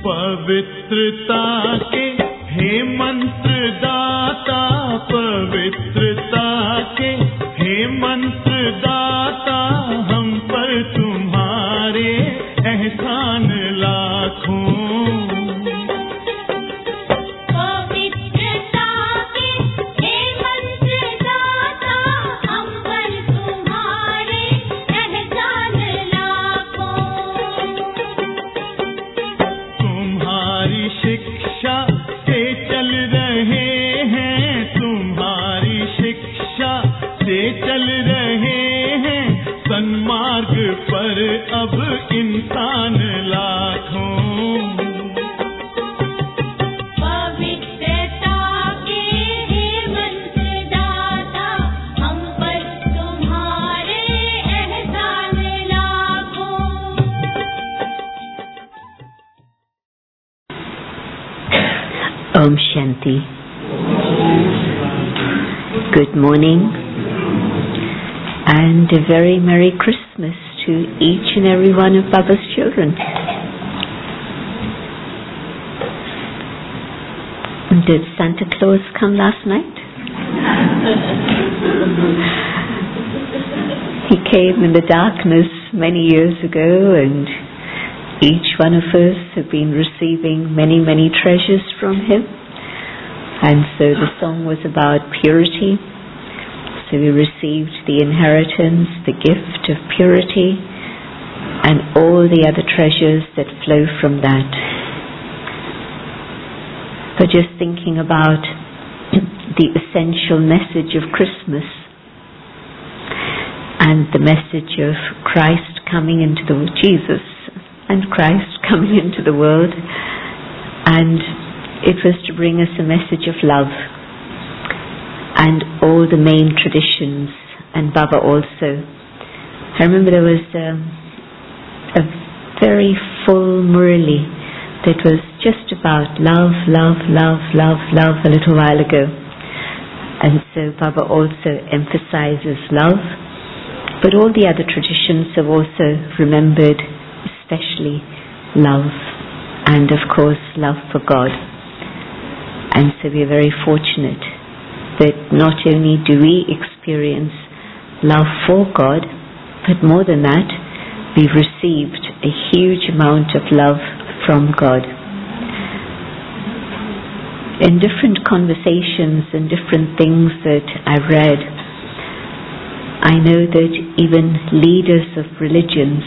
पवित्रता के हे मंत्र दाता, पवित्रता के हे मंत्र दाता, हम पर तुम्हारे एहसान लाखों। पर अब इंसान लाखों। पवित्रता के हे मंत्र दाता, हम पर तुम्हारे एहसान लाखों। Om Shanti. Good morning and a very Merry Christmas to each and every one of Baba's children. Did Santa Claus come last night? He came in the darkness many years ago, and each one of us have been receiving many, many treasures from him. And so the song was about purity. So we received the inheritance, the gift of purity, and all the other treasures that flow from that. But just thinking about the essential message of Christmas and the message of Christ coming into the world, Jesus and Christ coming into the world, and it was to bring us a message of love. And all the main traditions, and Baba also. I remember there was a very full Murli that was just about love, love, love, love, love a little while ago. And so Baba also emphasizes love, but all the other traditions have also remembered especially love, and of course love for God. And so we are very fortunate that not only do we experience love for God, but more than that, we've received a huge amount of love from God. In different conversations and different things that I've read, I know that even leaders of religions,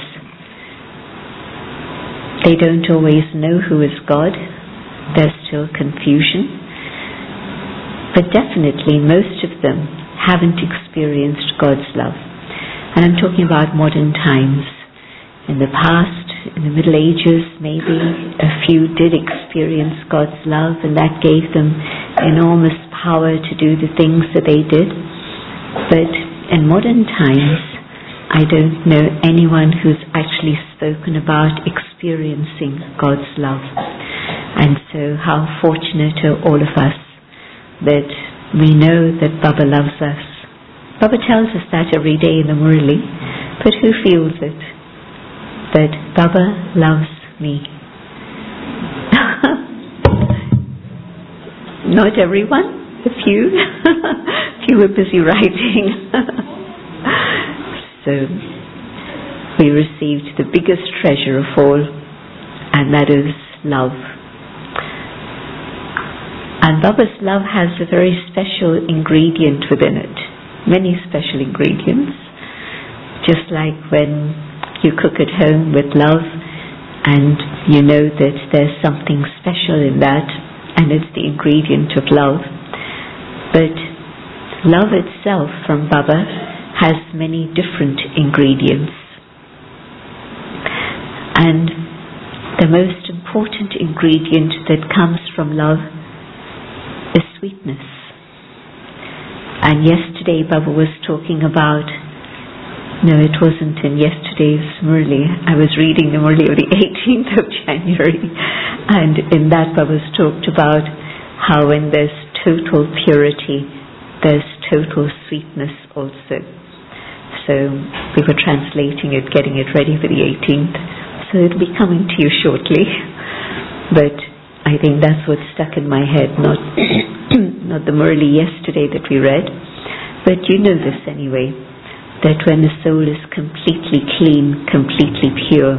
they don't always know who is God. There's still confusion. But definitely most of them haven't experienced God's love. And I'm talking about modern times. In the past, in the Middle Ages, maybe a few did experience God's love, and that gave them enormous power to do the things that they did. But in modern times, I don't know anyone who's actually spoken about experiencing God's love. And so how fortunate are all of us that we know that Baba loves us. Baba tells us that every day in the Murli, but who feels it? That Baba loves me. Not everyone, a few. Few were busy writing. So we received the biggest treasure of all, and that is love. And Baba's love has a very special ingredient within it. Many special ingredients. Just like when you cook at home with love, and you know that there's something special in that, and it's the ingredient of love. But love itself from Baba has many different ingredients. And the most important ingredient that comes from love is sweetness. And yesterday Baba was talking about, no, it wasn't in yesterday's Murli. I was reading the Murli of the 18th of January, and in that Baba's talked about how when there's total purity, there's total sweetness also. So we were translating it, getting it ready for the 18th. So it'll be coming to you shortly. But I think that's what stuck in my head, not not the Murli yesterday that we read, but you know this anyway, that when the soul is completely clean, completely pure,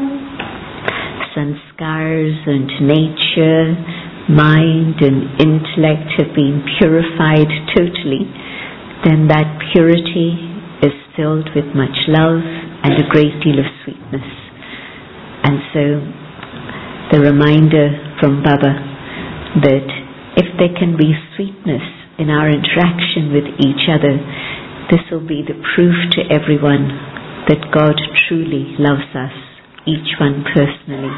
sanskars and nature, mind and intellect have been purified totally, then that purity is filled with much love and a great deal of sweetness. And so the reminder from Baba that if there can be sweetness in our interaction with each other, this will be the proof to everyone that God truly loves us, each one personally.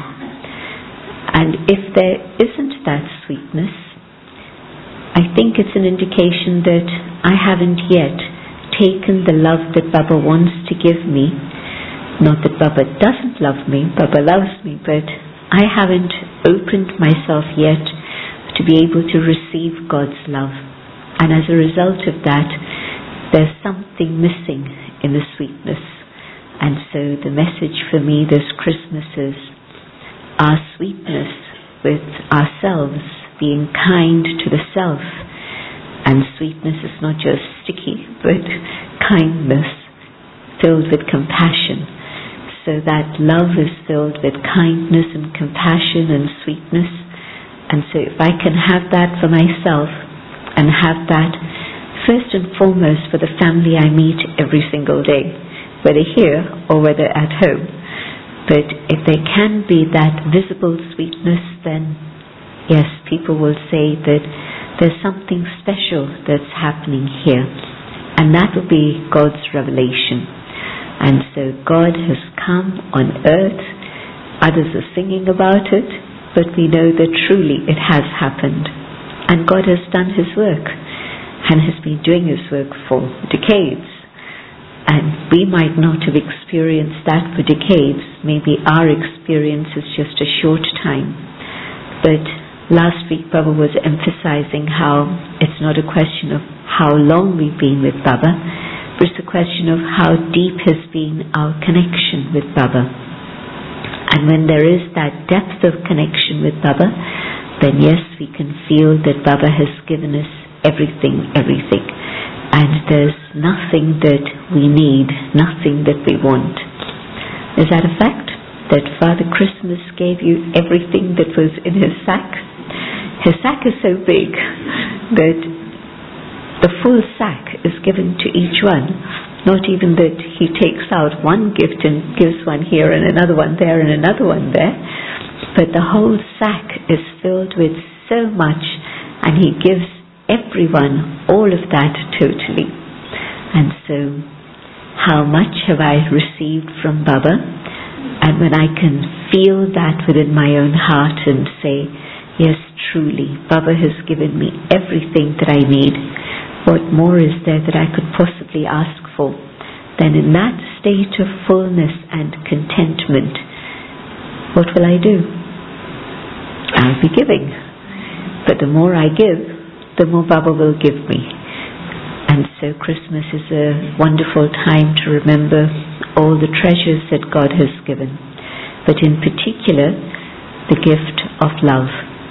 And if there isn't that sweetness, I think it's an indication that I haven't yet taken the love that Baba wants to give me. Not that Baba doesn't love me, Baba loves me, but I haven't opened myself yet to be able to receive God's love. And as a result of that, there's something missing in the sweetness. And so the message for me this Christmas is our sweetness with ourselves, being kind to the self. And sweetness is not just sticky, but kindness filled with compassion. So that love is filled with kindness and compassion and sweetness. And so if I can have that for myself, and have that first and foremost for the family I meet every single day, whether here or whether at home, but if there can be that visible sweetness, then yes, people will say that there's something special that's happening here, and that will be God's revelation. And so God has come on earth. Others are singing about it, but we know that truly it has happened. And God has done His work, and has been doing His work for decades. And we might not have experienced that for decades. Maybe our experience is just a short time. But last week Baba was emphasizing how it's not a question of how long we've been with Baba, but it's a question of how deep has been our connection with Baba. And when there is that depth of connection with Baba, then yes, we can feel that Baba has given us everything. And there's nothing that we need, nothing that we want. Is that a fact? That Father Christmas gave you everything that was in his sack? His sack is so big that the full sack is given to each one. Not even that he takes out one gift and gives one here and another one there and another one there. But the whole sack is filled with so much, and he gives everyone all of that totally. And so, how much have I received from Baba? And when I can feel that within my own heart and say, yes, truly, Baba has given me everything that I need, what more is there that I could possibly ask for? Then in that state of fullness and contentment, what will I do? I'll be giving. But the more I give, the more Baba will give me. And so Christmas is a wonderful time to remember all the treasures that God has given, but in particular the gift of love.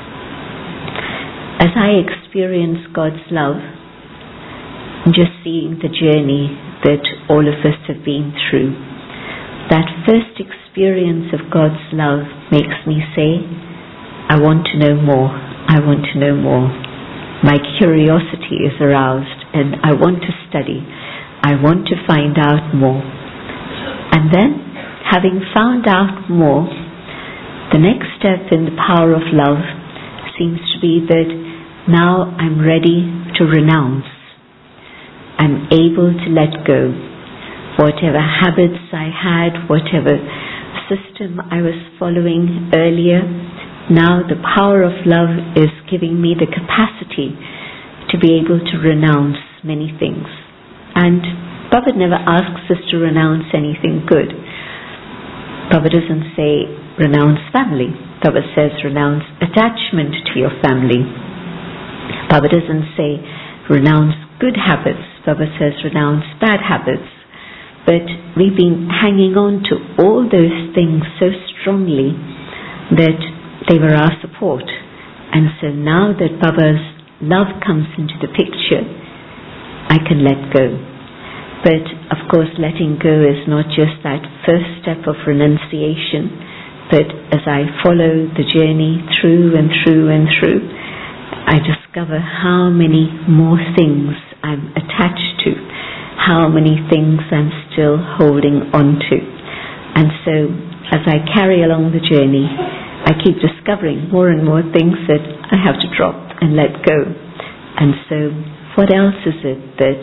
As I experience God's love, I'm just seeing the journey that all of us have been through. That first experience of God's love makes me say, I want to know more. I want to know more. My curiosity is aroused and I want to study. I want to find out more. And then, having found out more, the next step in the power of love seems to be that now I'm ready to renounce. I'm able to let go. Whatever habits I had, whatever system I was following earlier, now the power of love is giving me the capacity to be able to renounce many things. And Baba never asks us to renounce anything good. Baba doesn't say renounce family. Baba says renounce attachment to your family. Baba doesn't say renounce good habits. Baba says renounce bad habits. But we've been hanging on to all those things so strongly that they were our support. And so now that Baba's love comes into the picture, I can let go. But of course, letting go is not just that first step of renunciation, but as I follow the journey through and through and through, I discover how many more things I'm attached to, how many things I'm still holding on to. And so as I carry along the journey, I keep discovering more and more things that I have to drop and let go. And so what else is it that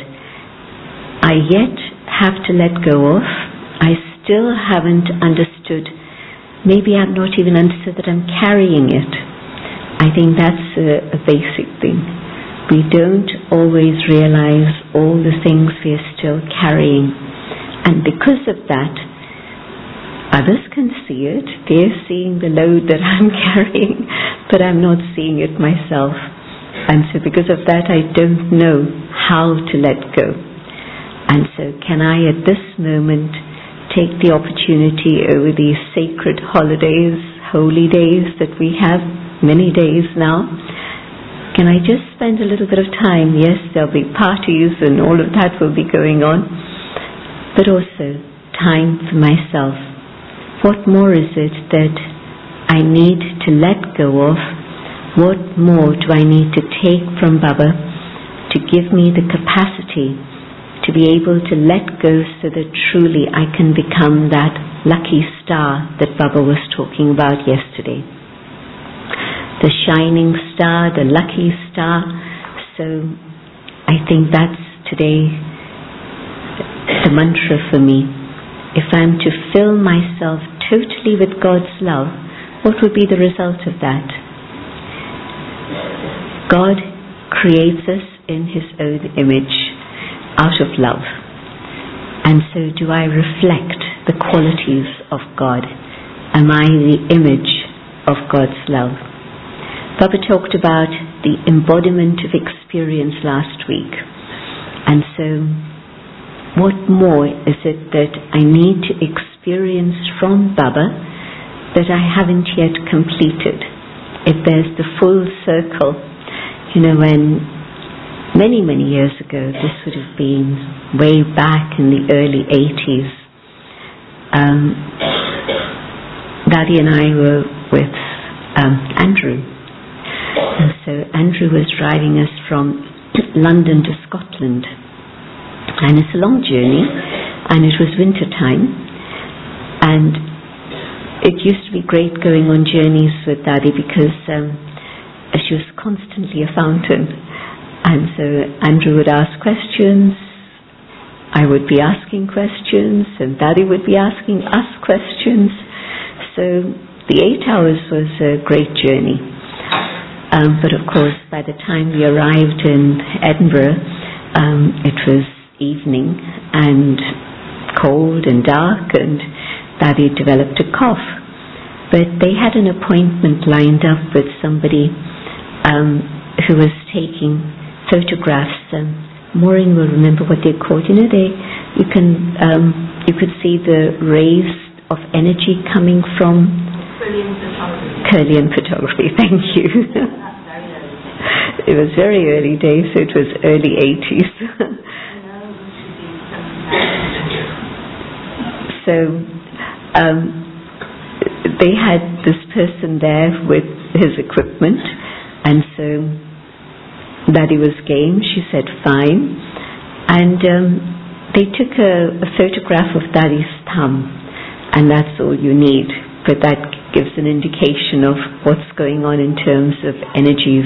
I yet have to let go of? I still haven't understood. Maybe I've not even understood that I'm carrying it. I think that's a basic thing. We don't always realize all the things we are still carrying. And because of that, others can see it. They're seeing the load that I'm carrying, but I'm not seeing it myself. And so because of that, I don't know how to let go. And so can I at this moment take the opportunity over these sacred holidays, holy days that we have, many days now, can I just spend a little bit of time? Yes, there'll be parties and all of that will be going on, but also time for myself. What more is it that I need to let go of? What more do I need to take from Baba to give me the capacity to be able to let go so that truly I can become that lucky star that Baba was talking about yesterday? The shining star, the lucky star. So I think that's today the mantra for me. If I'm to fill myself totally with God's love, what would be the result of that? God creates us in His own image out of love. And so do I reflect the qualities of God? Am I the image of God's love? Baba talked about the embodiment of experience last week. And so what more is it that I need to experience from Baba that I haven't yet completed? If there's the full circle, when many, many years ago, this would have been way back in the early 80s, Daddy and I were with Andrew. And so Andrew was driving us from London to Scotland. And it's a long journey, and it was winter time. And it used to be great going on journeys with Daddy because she was constantly a fountain. And so Andrew would ask questions, I would be asking questions, and Daddy would be asking us questions. So the 8 hours was a great journey. But of course, by the time we arrived in Edinburgh, it was evening and cold and dark, and Daddy developed a cough. But they had an appointment lined up with somebody who was taking photographs. Maureen will remember what they're called. You could see the rays of energy coming from Kirlian photography. Thank you. It was very early days, so it was early 80s. So they had this person there with his equipment, and so Daddy was game. She said fine, and they took a photograph of Daddy's thumb, and that's all you need, but that gives an indication of what's going on in terms of energies.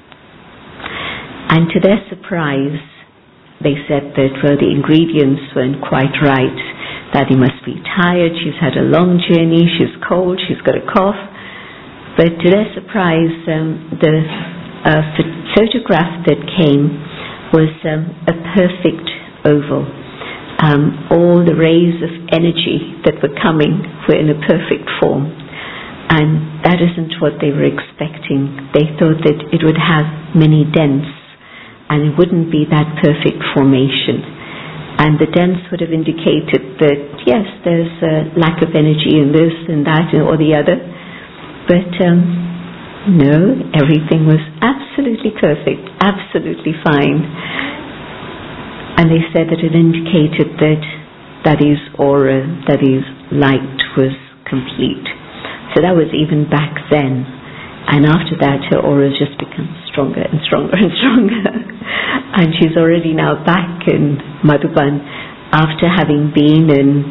And to their surprise, they said that the ingredients weren't quite right. Daddy must be tired, she's had a long journey, she's cold, she's got a cough. But to their surprise, the photograph that came was a perfect oval. All the rays of energy that were coming were in a perfect form. And that isn't what they were expecting. They thought that it would have many dents and it wouldn't be that perfect formation. And the dents would have indicated that, yes, there's a lack of energy in this and that or the other. But no, everything was absolutely perfect, absolutely fine. And they said that it indicated that Daddy's aura, Daddy's light was complete. So that was even back then. And after that, her aura has just become stronger and stronger and stronger. And she's already now back in Madhuban after having been in,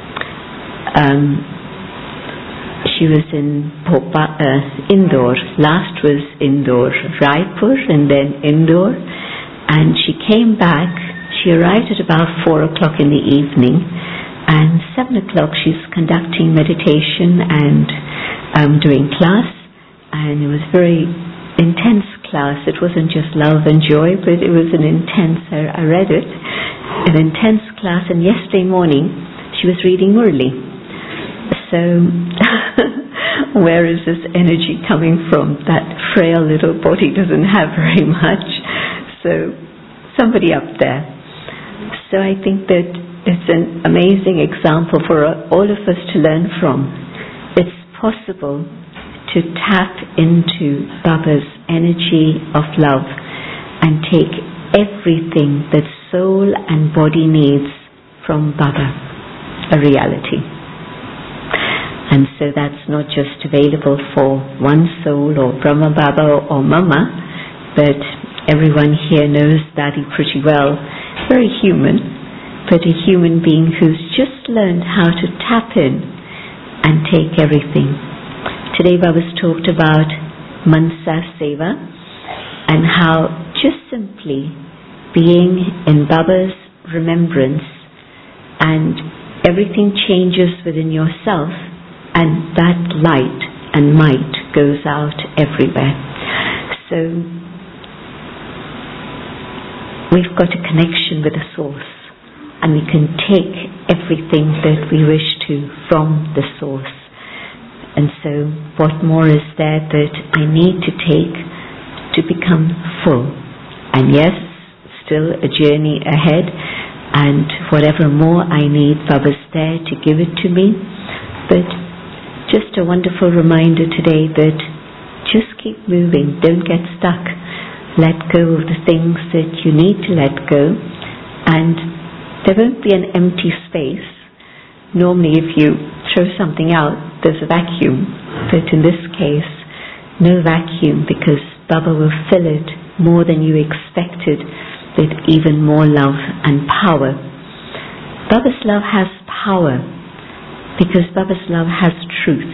she was in Indore. Last was Indore, Raipur, and then Indore. And she came back. She arrived at about 4 o'clock in the evening, and 7 o'clock she's conducting meditation and doing class, and it was very intense class. It wasn't just love and joy, but it was an intense, I read it, an intense class, and yesterday morning she was reading Murli. So where is this energy coming from? That frail little body doesn't have very much. So somebody up there. So I think that it's an amazing example for all of us to learn from. It's possible to tap into Baba's energy of love and take everything that soul and body needs from Baba, a reality. And so that's not just available for one soul or Brahma Baba or Mama, but everyone here knows Daddy pretty well. Very human, but a human being who's just learned how to tap in and take everything. Today Baba's talked about Mansa Seva and how just simply being in Baba's remembrance and everything changes within yourself, and that light and might goes out everywhere. So we've got a connection with the source, and we can take everything that we wish to from the source. And so what more is there that I need to take to become full? And yes, still a journey ahead, and whatever more I need, Baba's there to give it to me. But just a wonderful reminder today that just keep moving, don't get stuck. Let go of the things that you need to let go, and there won't be an empty space. Normally if you throw something out, there's a vacuum, but in this case, no vacuum, because Baba will fill it more than you expected with even more love and power. Baba's love has power because Baba's love has truth.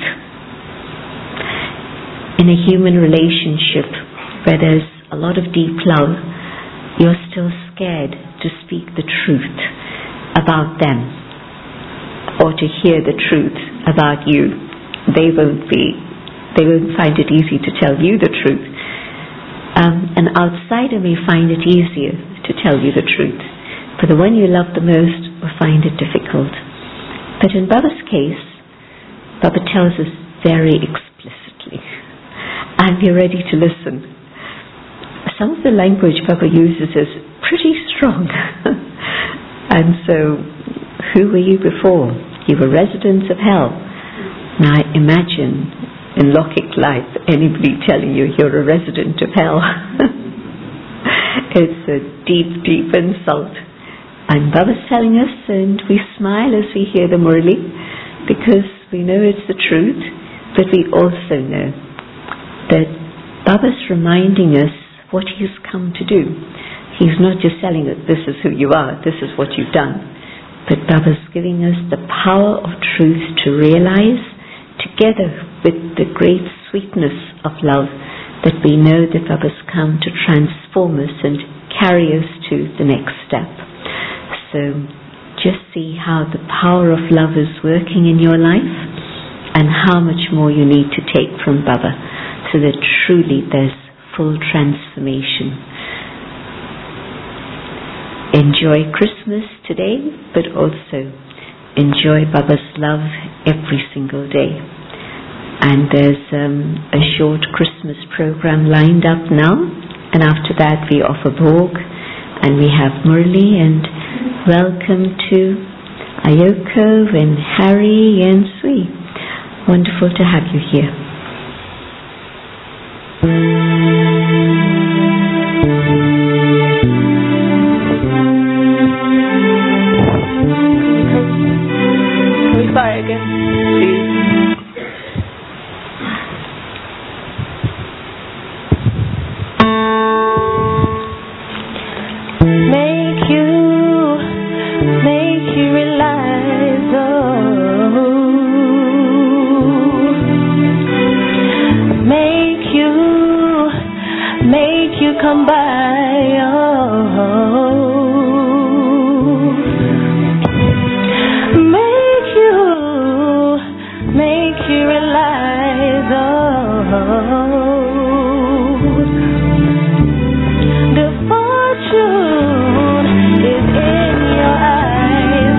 In a human relationship where there's a lot of deep love, you're still scared to speak the truth about them or to hear the truth about you. They won't find it easy to tell you the truth. An outsider may find it easier to tell you the truth, but the one you love the most will find it difficult. But in Baba's case, Baba tells us very explicitly, and we're ready to listen. Some of the language Baba uses is pretty strong. And so, who were you before? You were residents of hell. Now imagine in Lokik life anybody telling you you're a resident of hell. It's a deep, deep insult. And Baba's telling us, and we smile as we hear the Murli, because we know it's the truth, but we also know that Baba's reminding us what he's come to do. He's not just telling us this is who you are, this is what you've done, but Baba's giving us the power of truth to realize, together with the great sweetness of love, that we know that Baba's come to transform us and carry us to the next step. So just see how the power of love is working in your life and how much more you need to take from Baba so that truly there's full transformation. Enjoy Christmas today, but also enjoy Baba's love every single day. And there's a short Christmas program lined up now, and after that we offer Bhog and we have Murli, and welcome to Ayoko and Harry and Sui. Wonderful to have you here. make you come by. Make you realize, the fortune is in your eyes.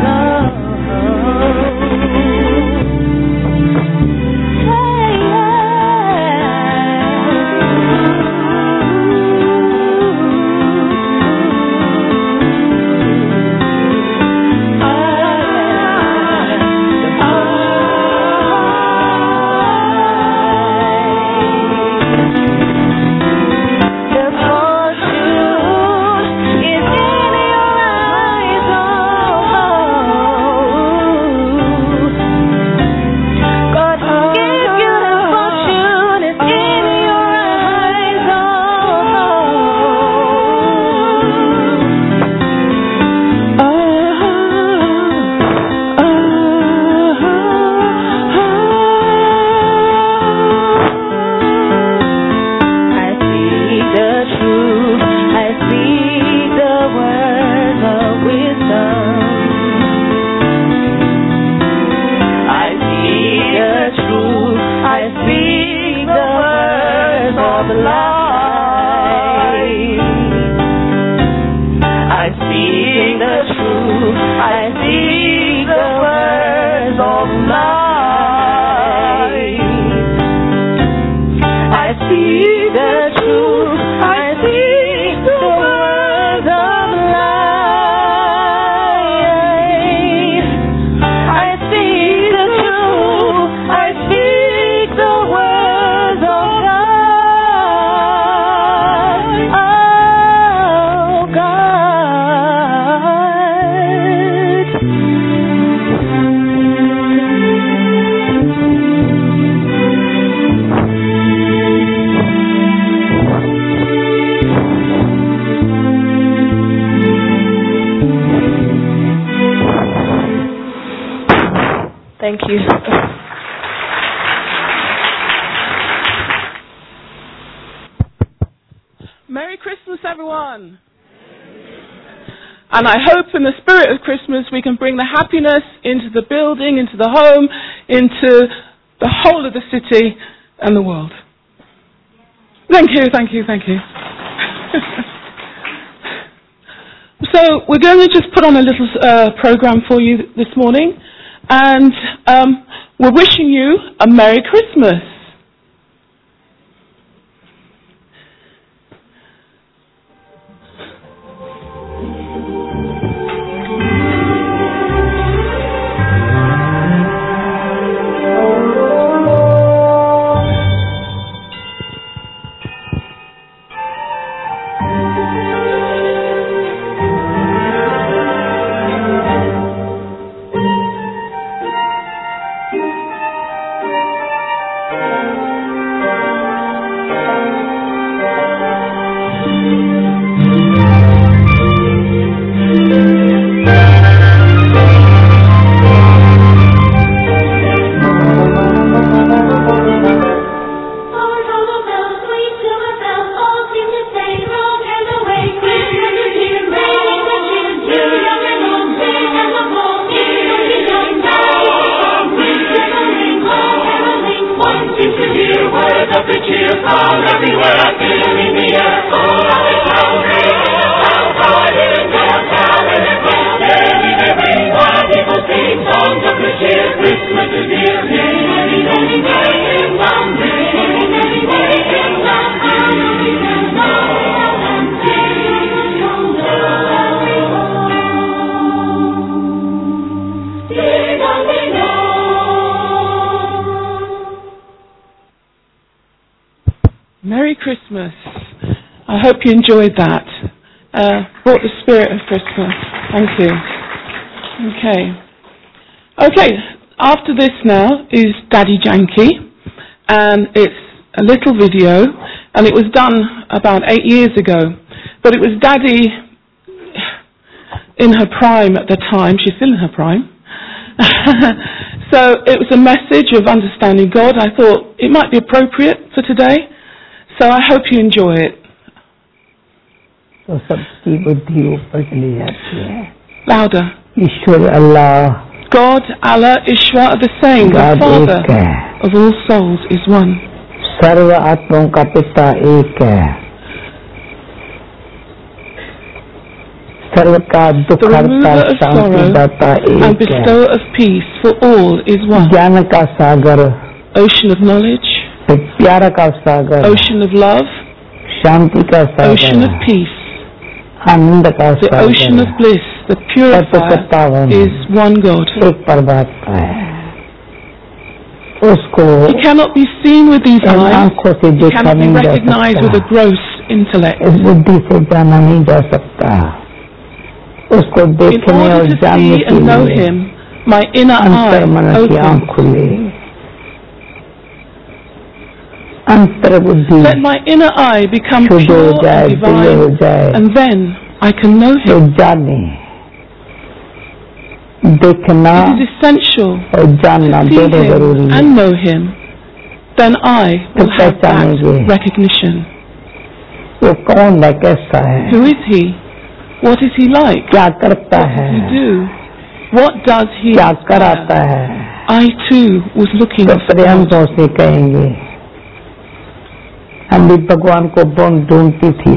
Thank you. Merry Christmas, everyone. And I hope in the spirit of Christmas we can bring the happiness into the building, into the home, into the whole of the city and the world. Thank you, thank you, thank you. So we're going to just put on a little program for you this morning. And we're wishing you a Merry Christmas. Merry Christmas. I hope you enjoyed that. Brought the spirit of Christmas. Thank you. Okay, after this now is Daddy Yankee, and it's a little video, and it was done about 8 years ago, but it was Daddy in her prime at the time. She's still in her prime. So it was a message of understanding God. I thought it might be appropriate for today, so I hope you enjoy it. तो सबकी बुद्धि ऊपर चली जाती है। Louder. Ishwar Allah God, Allah, Ishwa are the same. The God Father एक है, of all souls is one. सर्व आत्माओं का पिता एक है, सर्व का दुख The हरता remover of शांति sorrow दाता and एक है, bestower of peace for all is one. ज्ञान का सागर, Ocean of knowledge, प्यार का सागर, ocean of love, शांति का ocean of सागर, peace, आनंद का the ocean Sagar, of bliss, the purifier is one God. एक परमात्मा है। उसको He cannot be seen with these in eyes. आंखों से He देखा cannot be नहीं जा recognized with a सकता, gross intellect. इस बुद्धि से जाना नहीं जा सकता। उसको In देखने order और to जानने see के and know लिए Him, my inner अंतर मन eye की आंख opens. खुले, अंतर बुद्धि Let my inner eye become शुद्ध हो pure जाए, and दिव्य हो divine, जाए, and then I can know तो Him. जाने, देखना It is essential और जानना to see दोनों जरूरी Him है। and know Him. Then I will तो have that पहचानेंगे recognition. वो कौन है, कैसा है, Who is He? What is He like? क्या करता What है, does He do? What does He क्या inspire? कराता है, I too was looking तो for प्रेम God. से कहेंगे। हम भी भगवान को बहुत ढूंढती थी,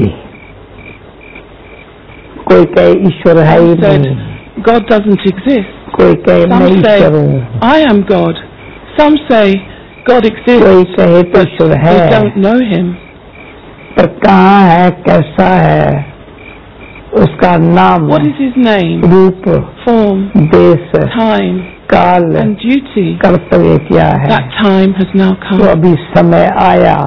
कोई कहे ईश्वर है ही Some said, नहीं, God doesn't exist. कोई कहे मैं Some say, ईश्वर हूँ, I am God. Some say, God कोई exists, कहे तो but ईश्वर we है, don't know Him. पर कहाँ है, कैसा है, उसका नाम, What is His name, रूप, form, देश, time, काल, and duty? कर्तव्य क्या है। That time has now तो come. अभी समय आया,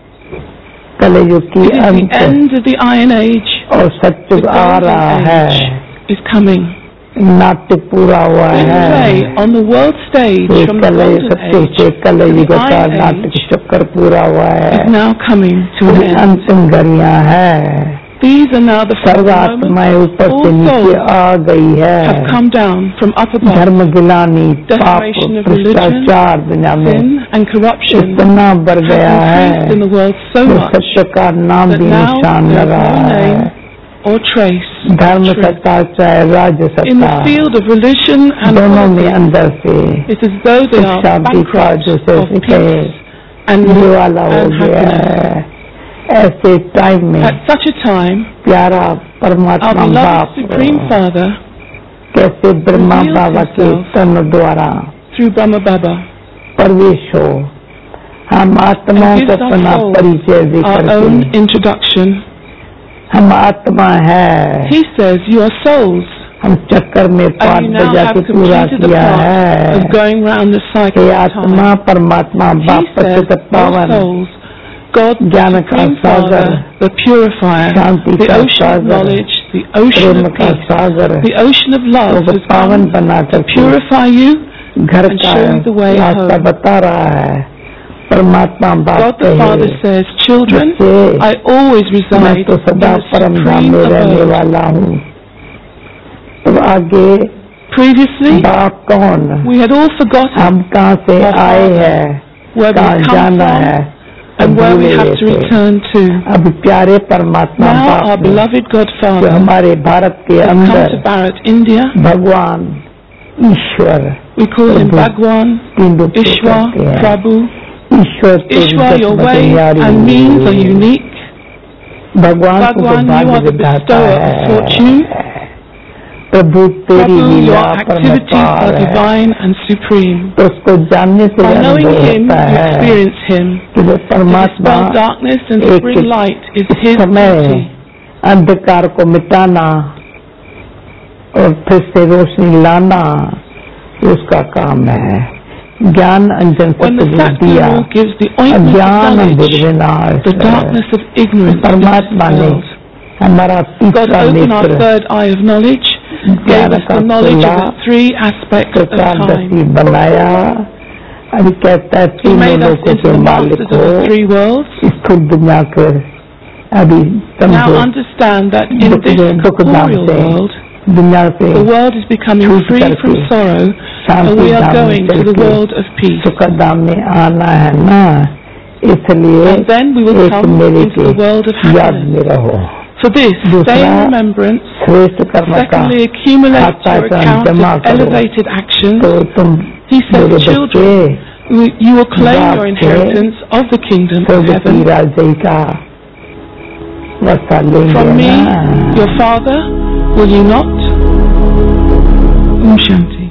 कलयुग की It is the अंत end of the Iron Age. और The सत्युग आ रहा Golden है, Age is coming. नाट्य पूरा हुआ The है, play on the world stage ये from the कलयुग Golden सत्य Age से कलयुग the का Iron नाटक Age चक्कर पूरा हुआ है, is now coming to an अभी end. अंतिम घड़ियां है, These are now the serve final आत्माएं moments. ऊपर All से नीचे souls आ गई have है, come down from up above. धर्म गिलानी, पाप, Declaration of religion, भ्रष्टाचार दुनिया में Sin and corruption इतना बढ़ गया has है, increased in the world so तो much सत्य का नाम that भी now निशान there is लगा no है। name or trace धर्म of truth. सत्ता चाहे राज्य In the सत्ता, field of religion and दोनों में politics, अंदर से it's as though they are शांति का bankrupt जैसे of कहे peace and ये relief वाला हो and गया happiness. है। ऐसे टाइम में At such a time, प्यारा our परमात्मा beloved बाप Supreme Father, कैसे ब्रह्मा reveals बाबा के himself तन द्वारा through Brahma Baba, प्रवेश हो, हम आत्माओं and को gives our अपना souls परिचय दे our करके, own introduction. हम आत्मा है, He says, you are souls, हम चक्कर में and पाठ you now बजा have के पूरा completed the किया part है। of going round the cycle hey of time. आत्मा परमात्मा He बाप says, पतित all पावन, souls, God, the ज्ञान का Supreme Sagar, Father, the Purifier, Shanti the का ocean of Sagar, knowledge, the ocean Prem of का peace, Sagar, the ocean of love तो has पावन come बना to करके purify you घर and का show you the way रास्ता home. बता रहा है। परमात्मा बाप God the Father कहे, says, children, बच्चे, I always मैं reside तो in सदा the परम धाम supreme में रहने abode. वाला हूँ। तो आगे Previously, बाप कौन, we had all forgotten हम कहाँ से our आए Father, हैं, where we कहाँ come जाना from, है, and where we भूल have गए to थे। return to. अब प्यारे परमात्मा Now our बाप ने, beloved जो Godfather हमारे भारत के has come अंदर to Bharat, India. भगवान ईश्वर We call him Prabhu, Bhagwan, तीन रूप से Ishwa, कहते हैं। Prabhu. ईश्वर तो Ishwa, जगत your में ways दुनियारी and means are unique. भगवान को Bhagwan, you भाग्य are the विधाता bestower of है। fortune. प्रभु तेरी Prabhu, Leela your activities परमपार are है। divine and supreme. तो उसको जानने से By knowing अनुभव him, होता you है experience him. कि वो To परमात्मा dispel darkness and to एक bring light is his समय duty. अंधकार को मिटाना और फिर से रोशनी लाना उसका काम है। ज्ञान अंजन When the सत्य दिया, Satguru gives the ointment of अज्ञान knowledge, बुद्धिनाश, the darkness of ignorance is परमात्मा ने dispelled. हमारा God तीसरा opened our नेत्र third eye of knowledge, gave ज्ञान us का the knowledge of खुला the three aspects of time. प्रकाशदर्शी बनाया। अभी कहता है He तीनों made us लोगों into के the मालिक masters हो, of the three worlds. स्थूल दुनिया के अभी Now समझो understand that in दुख this दुख धाम corporeal से world, दुनिया से the world is becoming छूट free करके from sorrow, and Shanti we are धाम में going to चल the के world of peace. सुख धाम में आना है ना, इसलिए And then we will एक come मेरे into के the world of याद happiness. में रहो। For this, stay in दूसरा remembrance. श्रेष्ठ कर्म का Secondly, accumulate खाता your क्रम account जमा of करो elevated actions. तो तुम He said, मेरे children, बच्चे you will claim your बाप inheritance of the kingdom of स्वर्ग की heaven राजधानी का वस्ता लेंगे from me, ना your father. Will you not? Om Shanti.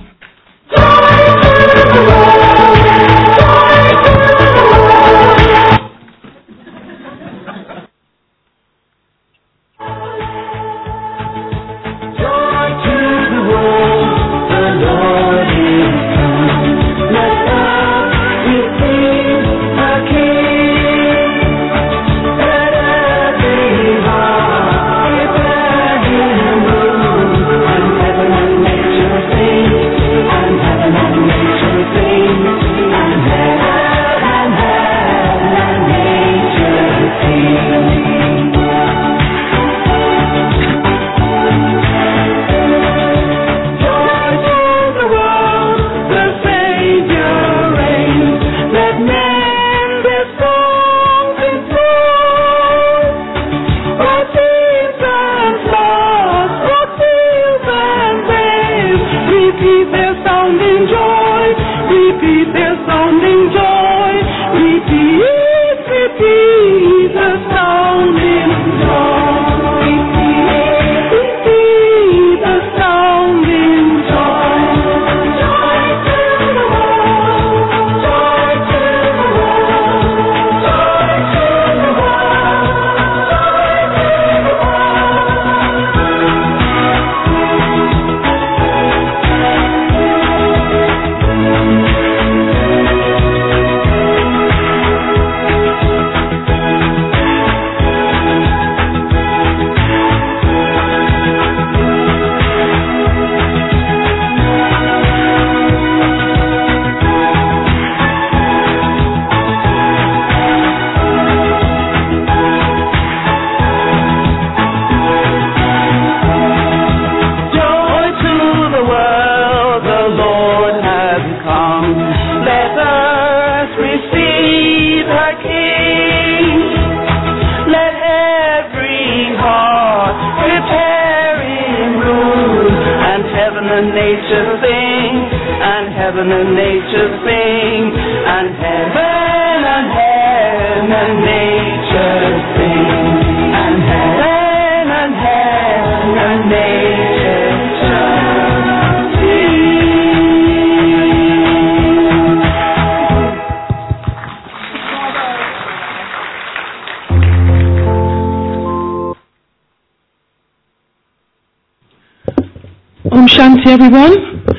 Om Shanti, everyone.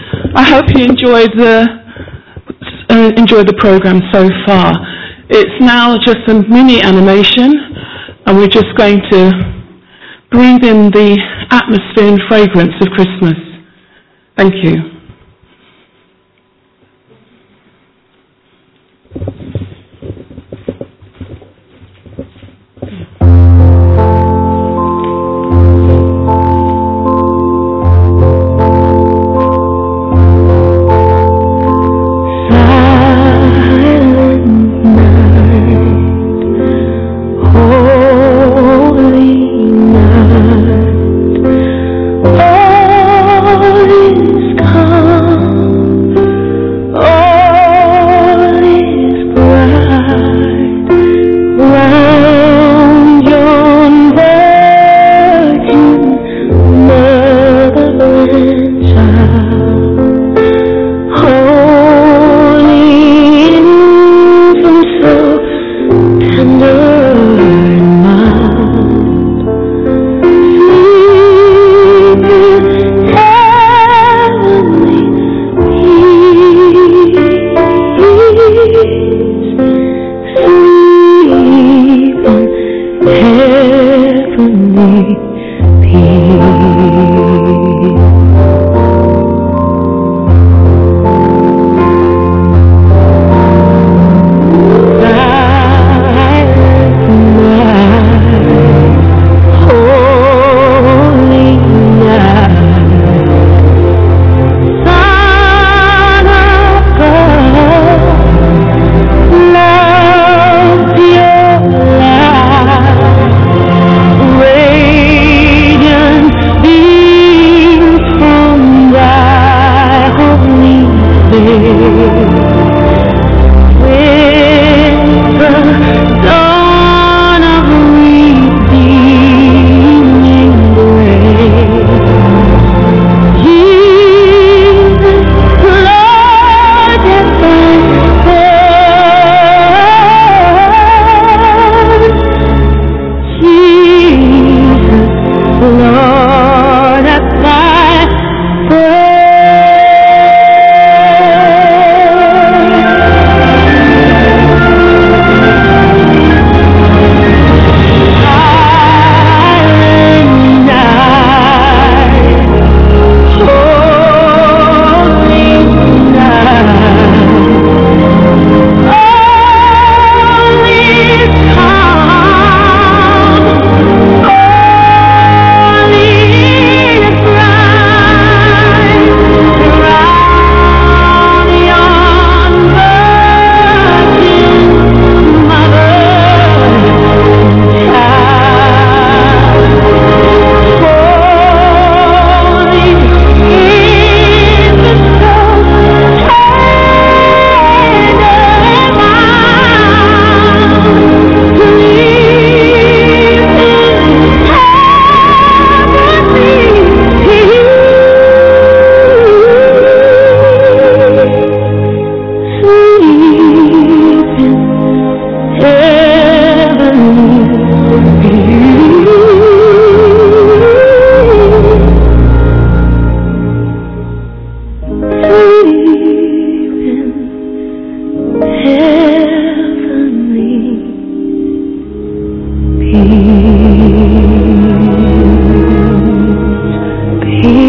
I hope you enjoyed the program so far. It's now just a mini animation, and we're just going to breathe in the atmosphere and fragrance of Christmas. Thank you. All is calm.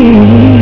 me.